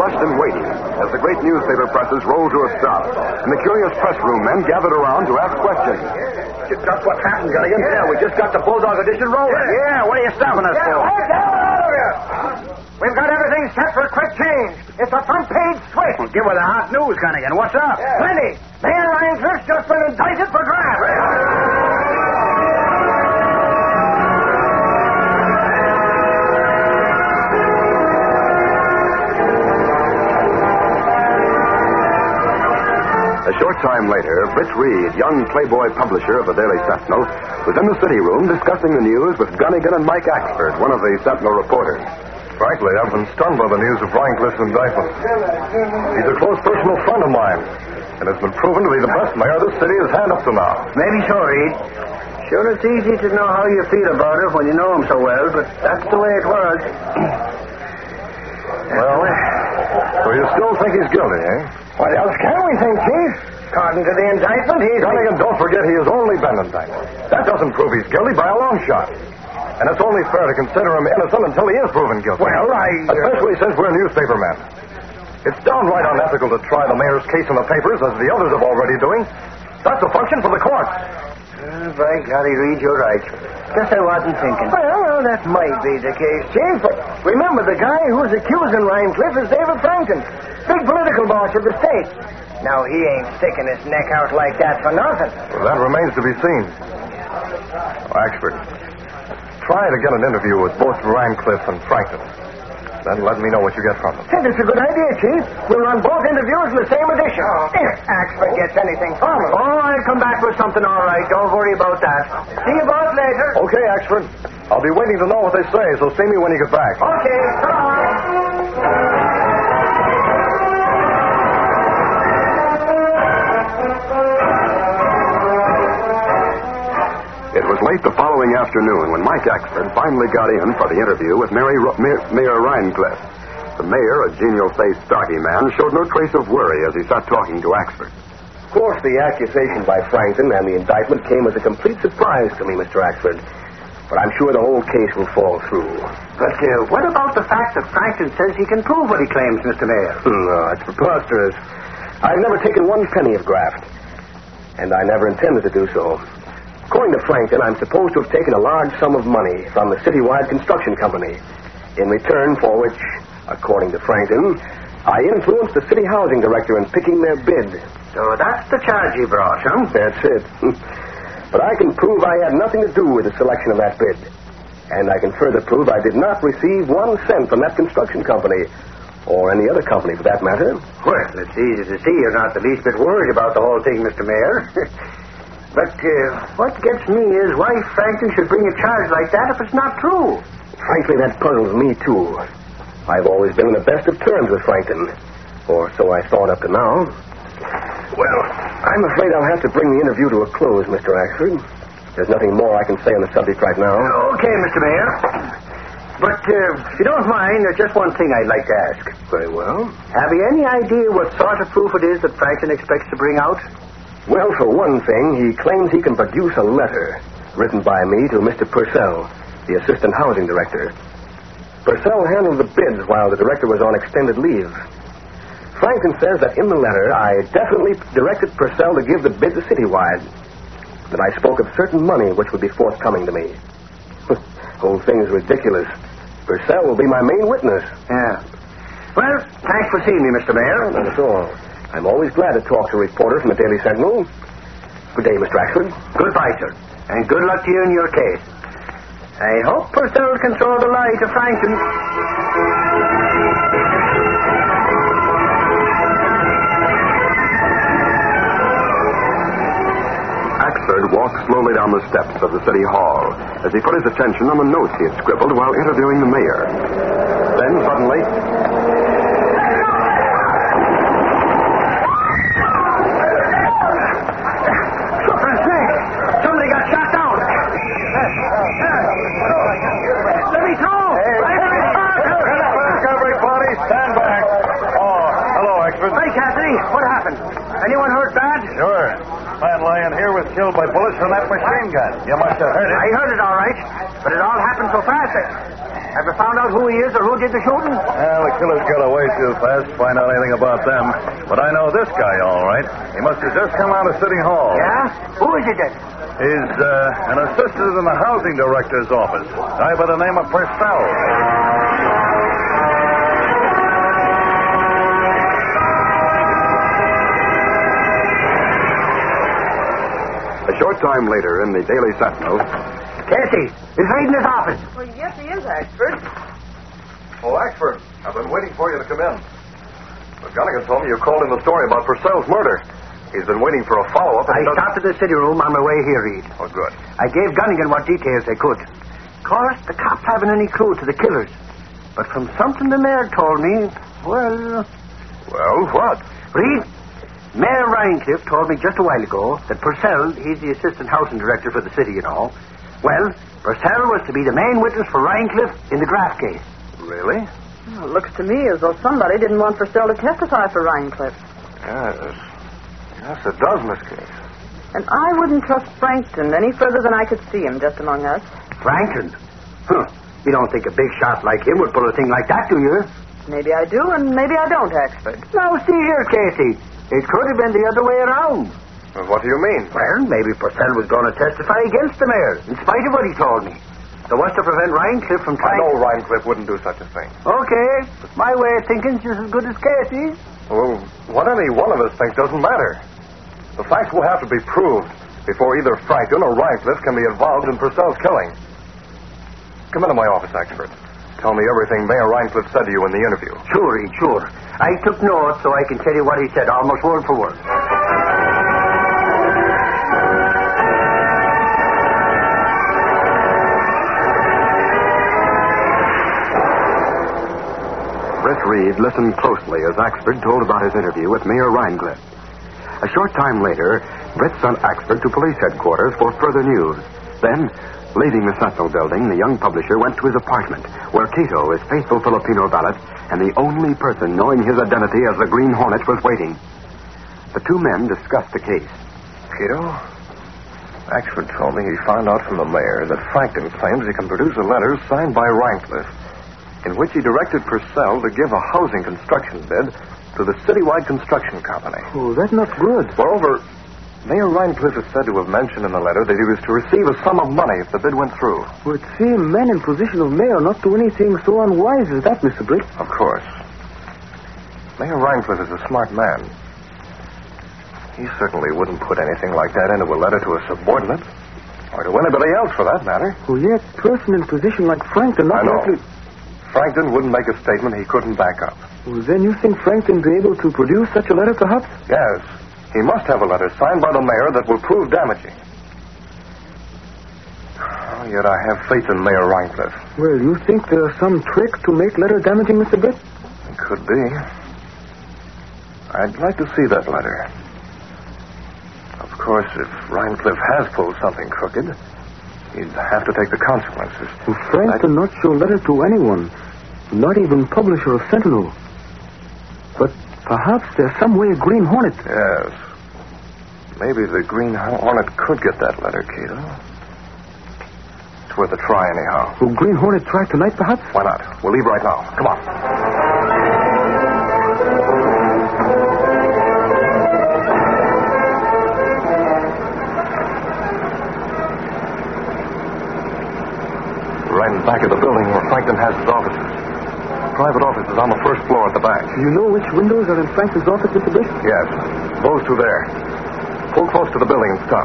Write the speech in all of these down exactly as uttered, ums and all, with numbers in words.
flushed and waiting as the great newspaper presses rolled to a stop, and the curious press room men gathered around to ask questions. Just that's what happened, Gilligan. Yeah, we just got the Bulldog edition rolling. Yeah, what are you stopping us for? Hold down out of here! We've got everything set for a quick change. It's a front page switch. Well, give her the hot news, Gunnigan. What's up? Yeah. Plenty. Mayor Rhinecliffe's just been indicted for graft. A short time later, Britt Reed, young playboy publisher of the Daily Sentinel, was in the city room discussing the news with Gunnigan and Mike Axford, one of the Sentinel reporters. Frankly, I've been stunned by the news of Rhinecliffe's indictment. He's a close personal friend of mine, and has been proven to be the best mayor this city has had up to now. Maybe so, Reed. Sure, it's easy to know how you feel about it when you know him so well, but that's the way it was. Well, so you still think he's guilty, eh? What else can we think, Chief? According to the indictment, he's... Gunnigan, don't forget he has only been indicted. That doesn't prove he's guilty by a long shot. And it's only fair to consider him innocent until he is proven guilty. Well, I... Uh... Especially since we're newspaper men. It's downright unethical to try the mayor's case in the papers, as the others have already doing. That's a function for the courts. Uh, by golly, Reed, you're right. Guess I wasn't thinking. Well, well, that might be the case, Chief, but remember, the guy who's accusing Rhinecliffe is David Franklin, big political boss of the state. Now, he ain't sticking his neck out like that for nothing. Well, that remains to be seen. Oh, Axford, try to get an interview with both Rhinecliffe and Franklin. Then let me know what you get from them. Hey, that's a good idea, Chief. We'll run both interviews in the same edition. If Axford gets anything from it. Oh, I'll come back with something all right. Don't worry about that. See you both later. Okay, Axford. I'll be waiting to know what they say, so see me when you get back. Okay, come on. It was late the following afternoon when Mike Axford finally got in for the interview with Mary, Mayor, Mayor Rhinecliffe. The mayor, a genial-faced, stocky man, showed no trace of worry as he sat talking to Axford. Of course, the accusation by Franklin and the indictment came as a complete surprise to me, Mister Axford. But I'm sure the whole case will fall through. But uh, what about the fact that Franklin says he can prove what he claims, Mister Mayor? No, it's preposterous. I've never taken one penny of graft. And I never intended to do so. According to Franklin, I'm supposed to have taken a large sum of money from the citywide construction company, in return for which, according to Franklin, I influenced the city housing director in picking their bid. So that's the charge he brought, huh? That's it. But I can prove I had nothing to do with the selection of that bid. And I can further prove I did not receive one cent from that construction company, or any other company for that matter. Well, it's easy to see you're not the least bit worried about the whole thing, Mister Mayor. But uh, what gets me is why Franklin should bring a charge like that if it's not true. Frankly, that puzzles me, too. I've always been on the best of terms with Franklin. Or so I thought up to now. Well, I'm afraid I'll have to bring the interview to a close, Mister Axford. There's nothing more I can say on the subject right now. Okay, Mister Mayor. But uh, if you don't mind, there's just one thing I'd like to ask. Very well. Have you any idea what sort of proof it is that Franklin expects to bring out? Well, for one thing, he claims he can produce a letter written by me to Mister Purcell, the assistant housing director. Purcell handled the bids while the director was on extended leave. Franklin says that in the letter, I definitely directed Purcell to give the bid to Citywide. That I spoke of certain money which would be forthcoming to me. Whole thing is ridiculous. Purcell will be my main witness. Yeah. Well, thanks for seeing me, Mister Mayor. Not at all. I'm always glad to talk to reporters from the Daily Sentinel. Good day, Mister Axford. Goodbye, sir. And good luck to you in your case. I hope Purcell can throw the lie to Franklin. Axford walked slowly down the steps of the city hall as he put his attention on the notes he had scribbled while interviewing the mayor. Then, suddenly... What happened? Anyone hurt bad? Sure. Man lying here was killed by bullets from that machine gun. You must have heard it. I heard it all right, but it all happened so fast. I... Have you found out who he is or who did the shooting? Well, the killers got away too fast to find out anything about them. But I know this guy all right. He must have just come out of City Hall. Yeah? Who is it then? He's uh, an assistant in the housing director's office. A guy by the name of Purcell. A short time later, in the Daily Sentinel. Casey, he's right in his office. Well, yes, he is, Axford. Oh, Axford, I've been waiting for you to come in. McGonagall told me you called in the story about Purcell's murder. He's been waiting for a follow-up. I stopped at the city room on my way here, Reed. Oh, good. I gave Gunnigan what details they could. Of course, the cops haven't any clue to the killers. But from something the mayor told me, well... Well, what? Reed, Mayor Rhinecliffe told me just a while ago that Purcell, he's the assistant housing director for the city, you know. Well, Purcell was to be the main witness for Rhinecliffe in the Graff case. Really? Well, it looks to me as though somebody didn't want Purcell to testify for Rhinecliffe. Yes. Yes, it does, Miss Case. And I wouldn't trust Frankton any further than I could see him just among us. Frankton? Huh. You don't think a big shot like him would pull a thing like that, do you? Maybe I do, and maybe I don't, Axford. Now, see here, Casey. It could have been the other way around. Well, what do you mean? Well, maybe Purcell was going to testify against the mayor, in spite of what he told me. So what's to prevent Rhinecliffe from I trying... know Rhinecliffe wouldn't do such a thing. Okay, but my way of thinking's just as good as Casey's. Well, what any one of us thinks doesn't matter. The facts will have to be proved before either Frankton or Rhinecliffe can be involved in Purcell's killing. Come into my office, Axford. Tell me everything Mayor Rhinecliffe said to you in the interview. Sure, Reed, sure. I took notes so I can tell you what he said, almost word for word. Britt Reed listened closely as Axford told about his interview with Mayor Rhinecliffe. A short time later, Britt sent Axford to police headquarters for further news. Then, leaving the Sentinel building, the young publisher went to his apartment, where Cato, his faithful Filipino valet, and the only person knowing his identity as the Green Hornet, was waiting. The two men discussed the case. Cato, Axford told me he found out from the mayor that Frankton claims he can produce a letter signed by Rhinecliffe in which he directed Purcell to give a housing construction bid to the Citywide Construction Company. Oh, that's not good. Moreover, Mayor Rhinecliffe is said to have mentioned in the letter that he was to receive a sum of money if the bid went through. Well, it seems men in position of mayor not do anything so unwise as that, Mister Britt. Of course. Mayor Rhinecliffe is a smart man. He certainly wouldn't put anything like that into a letter to a subordinate, or to anybody else for that matter. Well, yet, person in position like Frankton not I know. likely... Frankton wouldn't make a statement he couldn't back up. Well, then you think Frankton be able to produce such a letter, perhaps? Yes. He must have a letter signed by the mayor that will prove damaging. Oh, yet I have faith in Mayor Rhinecliffe. Well, you think there's some trick to make letter damaging, Mister Britt? It could be. I'd like to see that letter. Of course, if Rhinecliffe has pulled something crooked, he'd have to take the consequences. Well, Frankton not show letter to anyone, not even publisher of Sentinel. But perhaps there's some way a Green Hornet... Yes. Maybe the Green Hornet could get that letter, Cato. It's worth a try, anyhow. Will Green Hornet try tonight, perhaps? Why not? We'll leave right now. Come on. Right in back of the building where Frankton has his offices. Private office is on the first floor at the back. Do you know which windows are in Frankton's office, Mister Britt? Yes. Those two there. Pull close to the building and stop.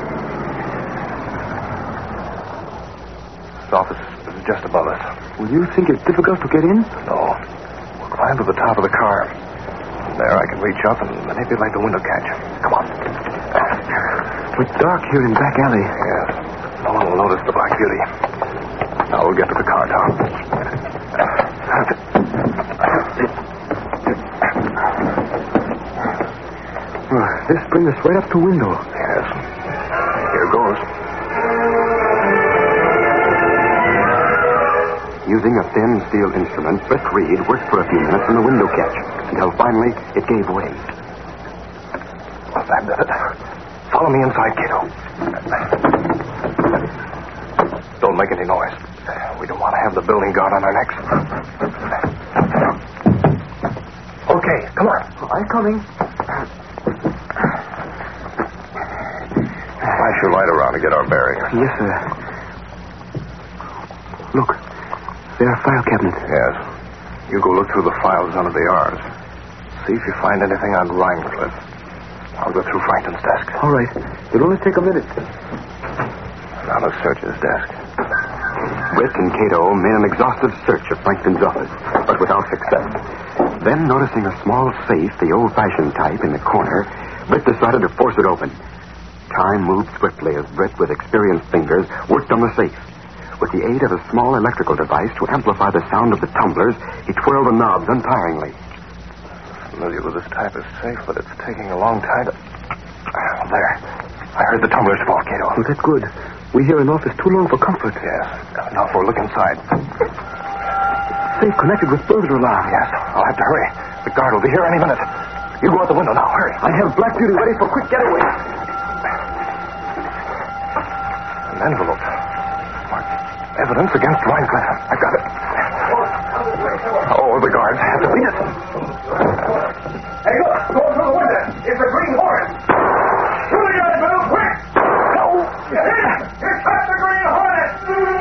His office is just above us. Will you think it's difficult to get in? No. We'll climb to the top of the car. There I can reach up and manipulate the window catch. Come on. It's dark here in back alley. Yes. No one will notice the Black Beauty. Now we'll get to the car, Tom. Well, this brings us right up to window. Yes. Here goes. Using a thin steel instrument, Britt Reed worked for a few minutes in the window catch until finally it gave way. Well, that did it. Follow me inside, Cato. Don't make any noise. We don't want to have the building guard on our necks. Okay, come on. I'm coming. Flash your light around to get our bearings. Yes, sir. Look, there are file cabinets. Yes. You go look through the files under the R's. See if you find anything on Rhinecliff. I'll go through Franklin's desk. All right. It'll only take a minute. Now let's search his desk. Britt and Cato made an exhaustive search of Franklin's office, but without success. Then, noticing a small safe, the old-fashioned type, in the corner, Britt decided to force it open. Time moved swiftly as Britt, with experienced fingers, worked on the safe. With the aid of a small electrical device to amplify the sound of the tumblers, he twirled the knobs untiringly. Familiar with this type of safe, but it's taking a long time to... There. I heard the tumblers fall, Cato. Oh, that's good. We here in office too long for comfort. Yes. Now for a look inside. Safe connected with burglar alarm. Yes. I'll have to hurry. The guard will be here any minute. You go out the window now. Hurry. I have Black Beauty ready for quick getaway. An envelope. Marked evidence against Rhinecliff. I got it. Oh, the guards have to beat it. Hey, look. Go through the window. It's a green hornet. Shoot it, guys, Bill. Quick. No. It's got the green hornet.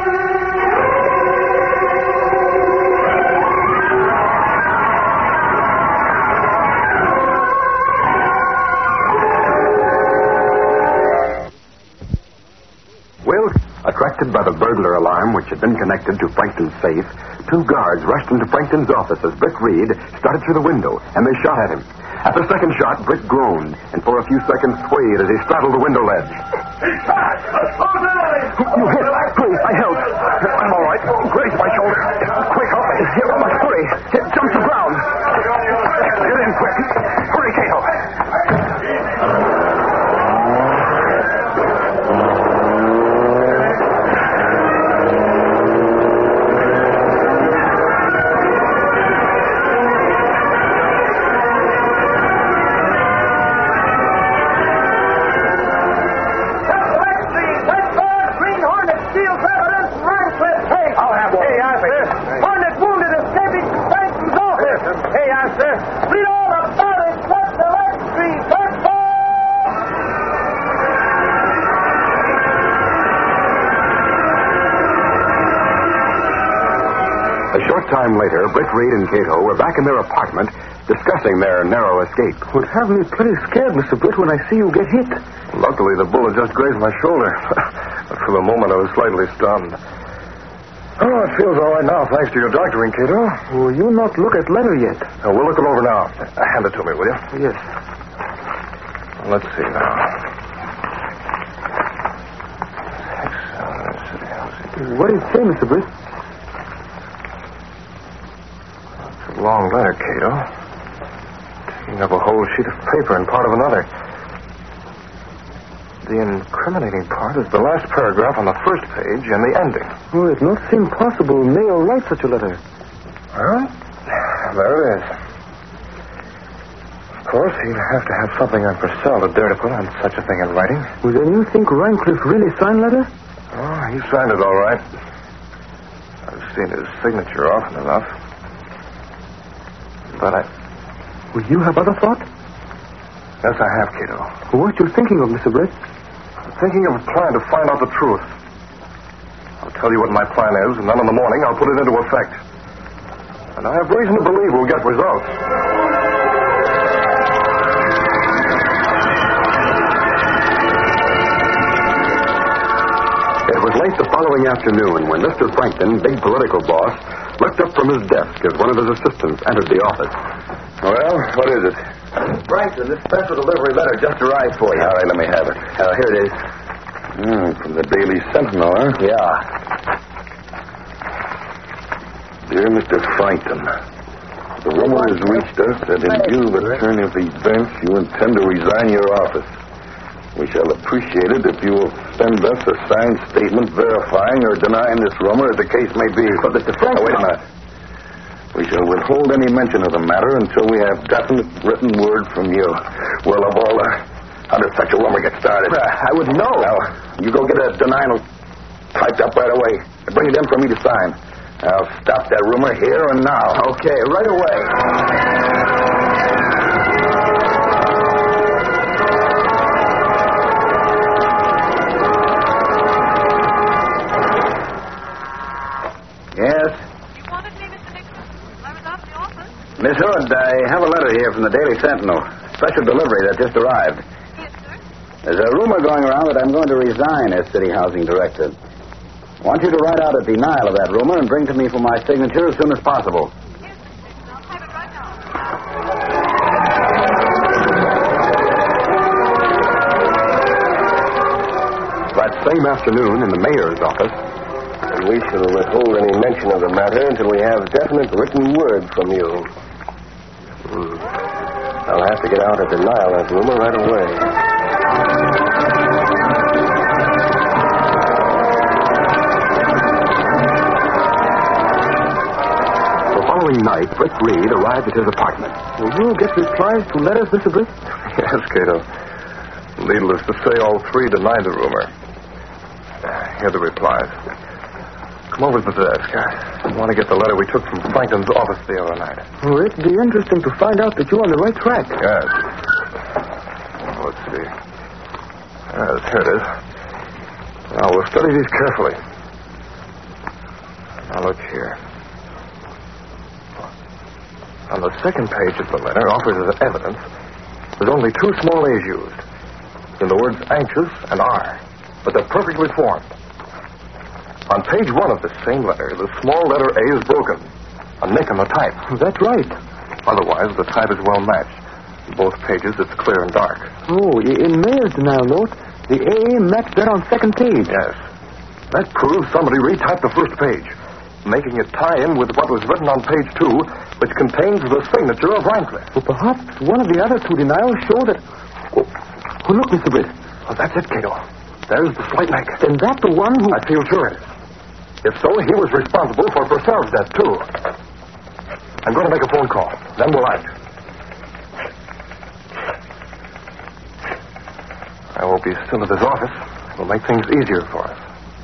Well, attracted by the burglar alarm which had been connected to Franklin's safe, two guards rushed into Franklin's office as Britt Reed started through the window, and they shot at him. At the second shot, Britt groaned, and for a few seconds swayed as he straddled the window ledge. He's shot. Close the line. You hit. Please, I helped. I'm all right. Graze my shoulder. Quick, help me. I must hurry. Jump the ground. Get in quick. Hurry, Cato. A short time later, Britt Reed and Cato were back in their apartment discussing their narrow escape. Would have me pretty scared, Mister Britt, when I see you get hit. Luckily, the bullet just grazed my shoulder. But for the moment, I was slightly stunned. Oh, it feels all right now, thanks to your doctoring, Cato. Will you not look at letter yet? Uh, we'll look it over now. Uh, hand it to me, will you? Yes. Let's see now. What do you say, Mister Britt? It's a long letter, Cato. Taking up a whole sheet of paper and part of another. The incriminating part is the last paragraph on the first page and the ending. Oh, it not seem possible Mayo write such a letter. Well, there it is. Of course, he'd have to have something on Purcell to dare to put on such a thing in writing. Well, then you think Rhinecliff really signed letter? Oh, he signed it all right. I've seen his signature often enough. But I... Will you have other thought? Yes, I have, Cato. What you thinking of, Mister Britt? I'm thinking of a plan to find out the truth. I'll tell you what my plan is, and then in the morning I'll put it into effect. And I have reason to believe we'll get results. It was late the following afternoon when Mister Franklin, big political boss, looked up from his desk as one of his assistants entered the office. Well, what is it? Franklin, this special delivery letter just arrived for you. All right, let me have it. Uh, here it is. Hmm, from the Daily Sentinel, huh? Yeah. Dear Mister Franklin, the rumor has reached us that in view of the turn of events, you intend to resign your office. We shall appreciate it if you will send us a signed statement verifying or denying this rumor, as the case may be. But Mister Franklin... Now, wait a minute. We shall withhold any mention of the matter until we have definite written word from you. Well, of all the... How does such a rumor get started? Uh, I wouldn't know. Now, you go get a denial... Typed up right away. Bring it in for me to sign. I'll stop that rumor here and now. Okay, right away. Yes? You wanted me, Mister Nixon? I was out of the office. Miss Hood, I have a letter here from the Daily Sentinel. Special delivery that just arrived. Yes, sir. There's a rumor going around that I'm going to resign as city housing director. I want you to write out a denial of that rumor and bring to me for my signature as soon as possible. Yes, Mister Nixon. I'll have it right now. That same afternoon in the mayor's office, And we shall withhold any mention of the matter until we have definite written word from you. Hmm. I'll have to get out a denial of that rumor right away. the following night, Britt Reed arrived at his apartment. Will you get replies to letters, Mister Britt? Yes, Cato. Needless to say, all three denied the rumor. Here are the replies. Come over to the desk. I want to get the letter we took from Franklin's office the other night. Oh, it'd be interesting to find out that you're on the right track. Yes. Let's see. Yes, here it is. Now, we'll study these carefully. Now, look here. On the second page of the letter, offered as evidence, there's only two small A's used. In the words anxious and R. But they're perfectly formed. On page one of this same letter, the small letter A is broken. A nick in the type. That's right. Otherwise, the type is well matched. In both pages, it's clear and dark. Oh, in Mayor's denial note, the A matched that on second page. Yes. That proves somebody retyped the first page, making it tie in with what was written on page two, which contains the signature of Rhinecliff. Well, perhaps one of the other two denials show that... Oh, oh look, Mister Britt. Oh, that's it, Cato. There's the slight neck. Then that's the one who... I feel sure it is. If so, he was responsible for Purcell's death, too. I'm going to make a phone call. Then we'll act. I won't be still at his office. It'll make things easier for us.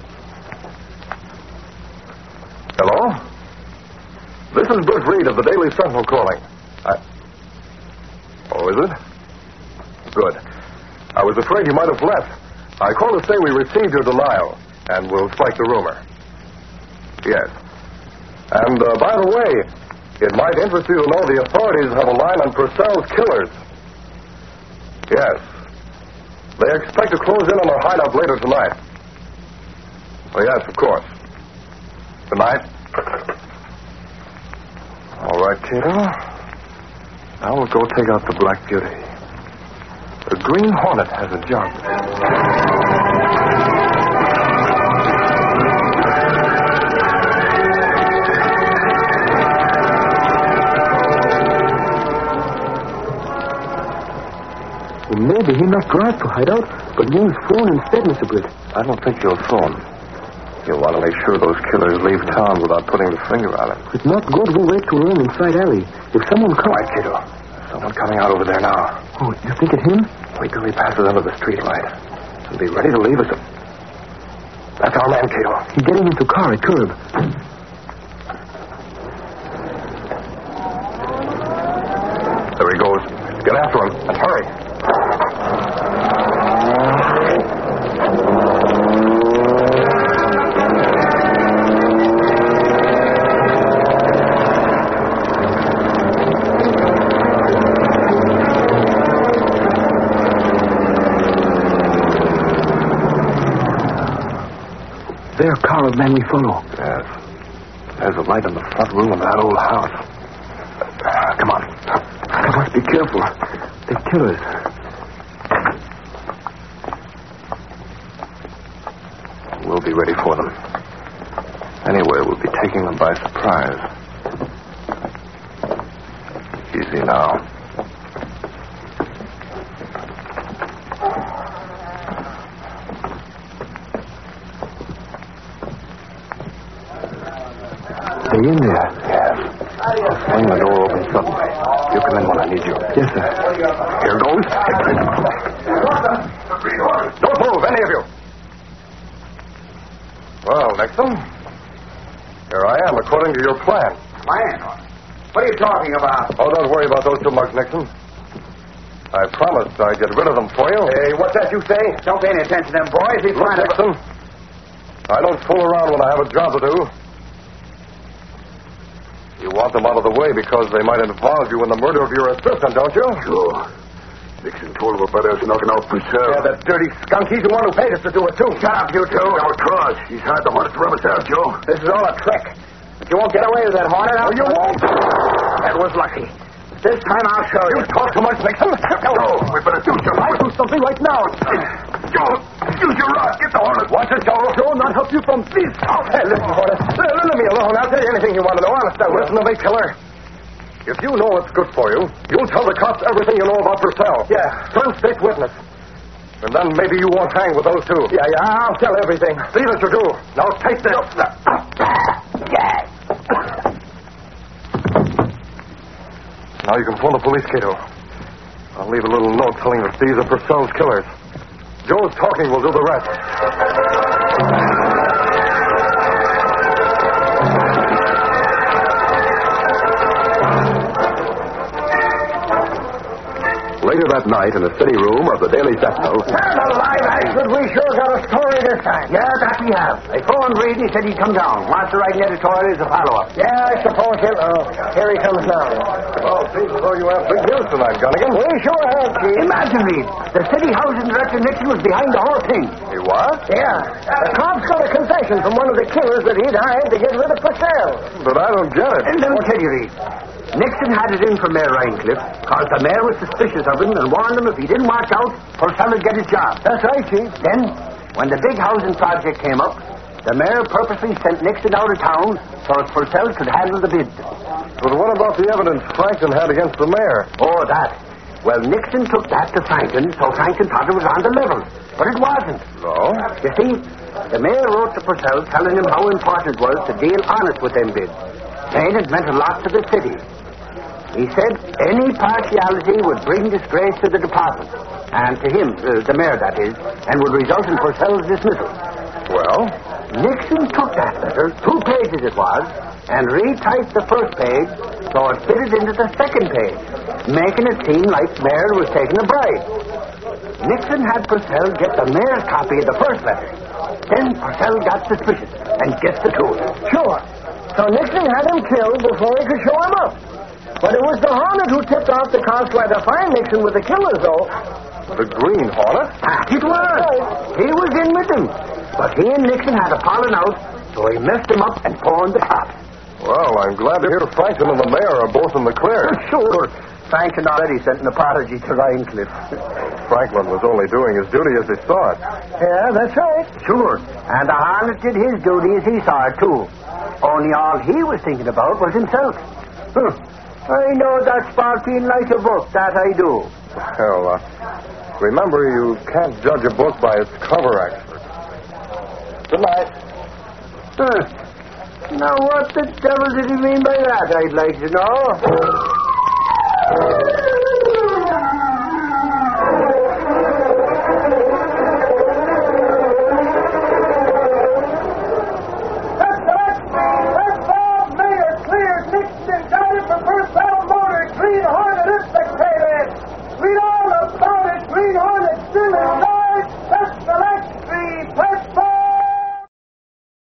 Hello? This is Britt Reed of the Daily Sentinel calling. I... Oh, is it? Good. I was afraid you might have left. I called to say we received your denial, and we'll strike the rumor. Yes. And, uh, by the way, it might interest you to know the authorities have a line on Purcell's killers. Yes. They expect to close in on our hideout later tonight. Oh, yes, of course. Good night. All right, Cato. Now we'll go take out the Black Beauty. The Green Hornet has a jug. Well, maybe he not drive to hideout, but use phone instead, Mister Britt. I don't think he'll phone. You'll want to make sure those killers leave town without putting the finger on it. It's not good we wait too long inside alley. If someone comes... Right, Cato. Someone coming out over there now. Oh, you think it's him? Wait till he passes under the street light. And be ready to leave us. A... That's our man, Cato. He's getting into car at curb. There he goes. Get after him and hurry. There, car of man we follow. Yes. There's a light in the front room of that old house. Uh, come on. I must be careful. They're killers. We'll be ready for them. Anyway, we'll be taking them by surprise. Easy now. They're in there. Yes. I'll swing the door open suddenly. You come in when I need you. Yes, sir. Here goes. Don't move, any of you. Well, Nixon, here I am, according to your plan. Plan? What are you talking about? Oh, don't worry about those two mugs, Nixon. I promised I'd get rid of them for you. Hey, what's that you say? Don't pay any attention to them boys. He's Look, trying to... Nixon, I don't fool around when I have a job to do. You want them out of the way because they might involve you in the murder of your assistant, don't you? Sure. Nixon told him about us knocking out Purcell. Yeah, that dirty skunk. He's the one who paid us to do it, too. Shut up, you two. Our cause. He's hard to hunt for himself, Joe. This is all a trick. But you won't get away with that, Hornet. No, you won't. That was lucky. This time I'll show you. You talk too much, Nixon. Joe, we better do something. I'll do something right now. Joe, use your rod. Get the hornet. Watch it, Joe. Joe, not help you from this. Oh, hey, listen, Hornet. Let me alone. I'll tell you anything you want to know. Honest, I will. Listen to me, killer. If you know what's good for you, you'll tell the cops everything you know about Purcell. Yeah. Front state witness. And then maybe you won't hang with those two. Yeah, yeah, I'll tell everything. See that you do. Now take this. Now you can phone the police, Cato. I'll leave a little note telling the thieves are Purcell's killers. Joe's talking will do the rest. Later that night in the city room of the Daily Sentinel. Stand alive, Ashford. We sure got a story this time. Yeah, that we have. I phoned Reed and he said he'd come down. Wants to write an editorial as a follow-up. Yeah, I suppose he'll... Oh, here he comes now. Well, seems as though you have big news tonight, Gunnigan. We sure have, Chief. Imagine, Reed, the city housing director Nixon was behind the whole thing. He was? Yeah. The cops got a confession from one of the killers that he'd hired to get rid of Purcell. But I don't get it. And let me tell you, Reed. Nixon had it in for Mayor Rhinecliffe because the mayor was suspicious of him and warned him if he didn't watch out, Purcell would get his job. That's right, Chief. Then, when the big housing project came up, the mayor purposely sent Nixon out of town so that Purcell could handle the bid. But what about the evidence Franklin had against the mayor? Oh, that. Well, Nixon took that to Franklin, so Franklin thought it was on the level. But it wasn't. No? You see, the mayor wrote to Purcell telling him how important it was to deal honest with them bids. Saying it meant a lot to the city. He said any partiality would bring disgrace to the department, and to him, uh, the mayor, that is, and would result in Purcell's dismissal. Well? Nixon took that letter, two pages it was, and retyped the first page so it fitted into the second page, making it seem like Mayor was taking a bribe. Nixon had Purcell get the mayor's copy of the first letter. Then Purcell got suspicious and gets the truth. Sure. So Nixon had him killed before he could show him up. But it was the Hornet who tipped off the cops where to find Nixon with the killers, though. The Green Hornet? That it was. He was in with them. But he and Nixon had a falling out, so he messed him up and phoned the cops. Well, I'm glad to hear Franklin and the mayor are both in the clear. Sure. Franklin already sent an apology to Rhinecliffe. Franklin was only doing his duty as he saw it. Yeah, that's right. Sure. And the Hornet did his duty as he saw it, too. Only all he was thinking about was himself. Huh. I know that sparkling like a book, that I do. Well, uh, remember, you can't judge a book by its cover, expert. Good night. Huh. Now, what the devil did he mean by that, I'd like to know?